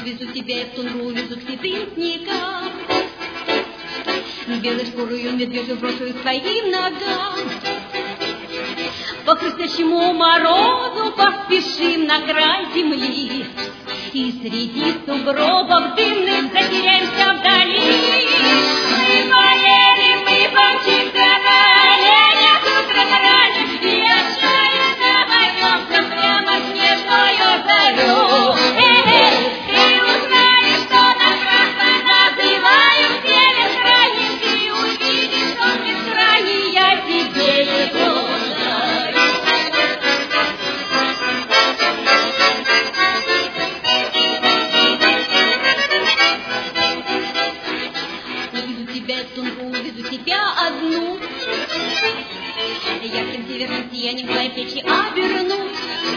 Увезу тебя в тундру, увезу к седым снегам. Белой шкурою медвежью брошу к твоим ногам. По хрустящему морозу поспешим на край земли, и среди сугробов дымных затеряемся вдали. Мы поедем, мы помчимся на оленях утром ранним, и отчаянно ворвемся прямо в снежную зарю. Ты узнаешь, что напрасно называют север крайним, ты увидишь, что бескрайний, я тебе его дарю. Увезу тебя одну, ярким северным сиянием твои плечи оберну.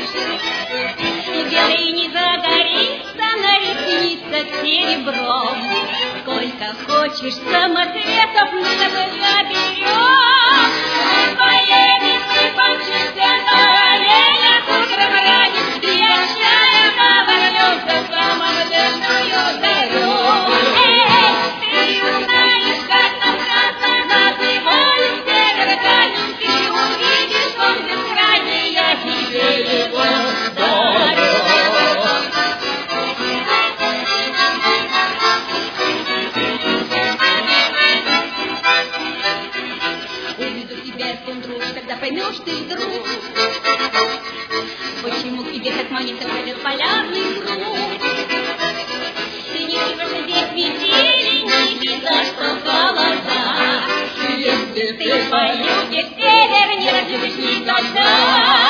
Белый не загорится на ресницах серебром. Сколько хочешь самоцветов, мы с тобой заберем. Мы поедем, мы помчимся на оленях утром ранним, и отчаянно ворвемся в самоводную зарю. Ты узнаешь, как напрасно называют север крайним, ты увидишь, он бескрайний, я тебе его дарю. Уведу тебя в тундру, когда поймешь ты вдруг, почему к тебе так манит этот полярный круг. Ты не видишь здесь метели, не видно, что холода. Если ты полюбишь север, не разлюбишь никогда.